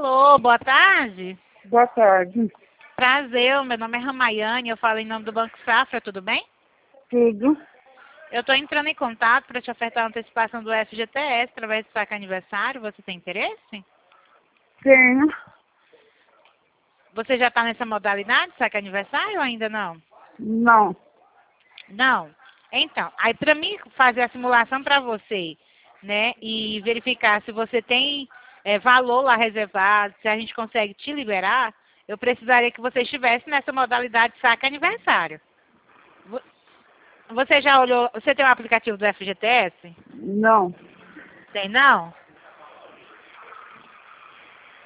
Alô, boa tarde. Boa tarde. Prazer, meu nome é Ramayane, eu falo em nome do Banco Safra, tudo bem? Tudo? Eu estou entrando em contato para te ofertar a antecipação do FGTS através do saque aniversário, você tem interesse? Tenho. Você já está nessa modalidade, saque aniversário ou ainda não? Não. Não? Então, aí para mim fazer a simulação para você, né, e verificar se você tem valor lá reservado, se a gente consegue te liberar, eu precisaria que você estivesse nessa modalidade saque aniversário. Vo- Você já olhou, você tem o aplicativo do FGTS? Não. Tem não?